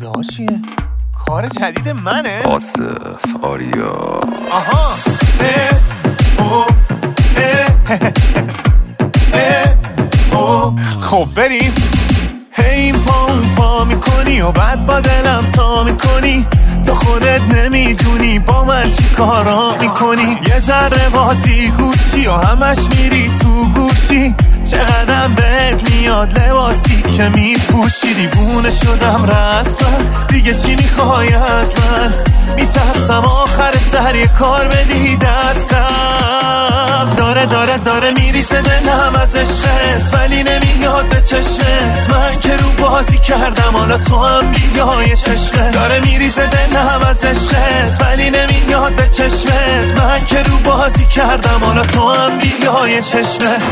صدا چیه؟ کار جدید منه؟ آصف آریا. آها خب بریم. هی پا میکنی و بعد با دلم تا میکنی، تا خودت نمیدونی با من چی کارا میکنی. یه ذره بازی گوشی و همش میری تو گوشی، چقدرم بهت میاد لباسی که میپوشی. دیوونه شدم رسما، دیگه چی میخوای از من؟ میترسم آخر سر یه کار بدی دستم. داره میریسه دلم از عشقت، ولی نمیاد به چشمت. من که رو بازی کردم، حالا تو هم بیای چشمت. داره میریسه دلم از عشقت، ولی نمیاد به چشمت. من که رو بازی کردم، حالا تو هم بیای چشمت.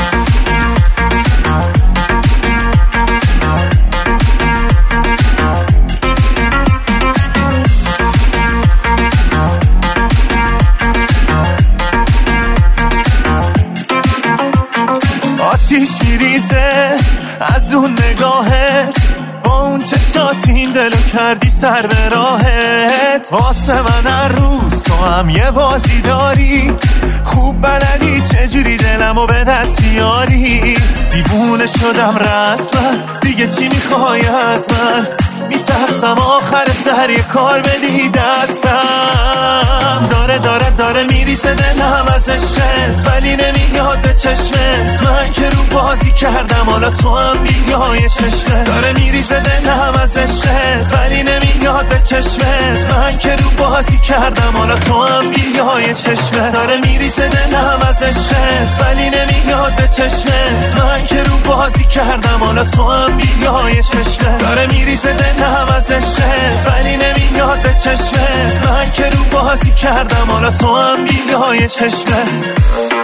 آتیش میریزه از اون نگاهت، با اون چشات این دلو کردی سر به راهت. واسه من هر روز تو هم یه بازی داری، خوب بلدی چجوری دلمو به دست بیاری. دیوونه شدم رسما، دیگه چی میخوای از من؟ میترسم آخر سر یه کار بدی دستم. داره میریسه دلم از عشقت، ولی نمیاد به چشمت. من که رو بازی کردم، حالا تو هم بیای چشمت. داره میریسه دلم از عشقت، ولی نمیاد به چشمت. من که رو بازی کردم، حالا تو هم بیای چشمت. داره میریسه دلم از عشقت، ولی نمیاد به چشمت. من که رو بازی کردم، حالا تو هم بیای چشمت. داره میریسه دلم از عشقت، ولی نمیاد به چشمت. من که رو بازی کردم، حالا تو هم بیای چشمت.